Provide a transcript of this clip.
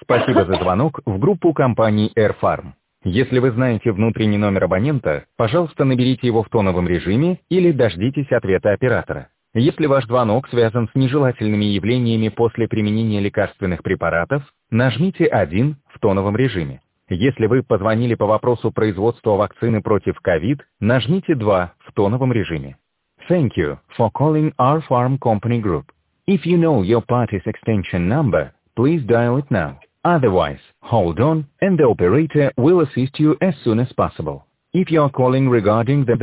Спасибо за звонок в группу компании AirFarm. Если вы знаете внутренний номер абонента, пожалуйста, наберите его в тоновом режиме или дождитесь ответа оператора. Если ваш звонок связан с нежелательными явлениями после применения лекарственных препаратов, нажмите 1 в тоновом режиме. Если вы позвонили по вопросу производства вакцины против COVID, нажмите 2 в тоновом режиме. Thank you for calling our farm company group. If you know your party's extension number, please dial it now. Otherwise, hold on, and the operator will assist you as soon as possible. If you are calling regarding the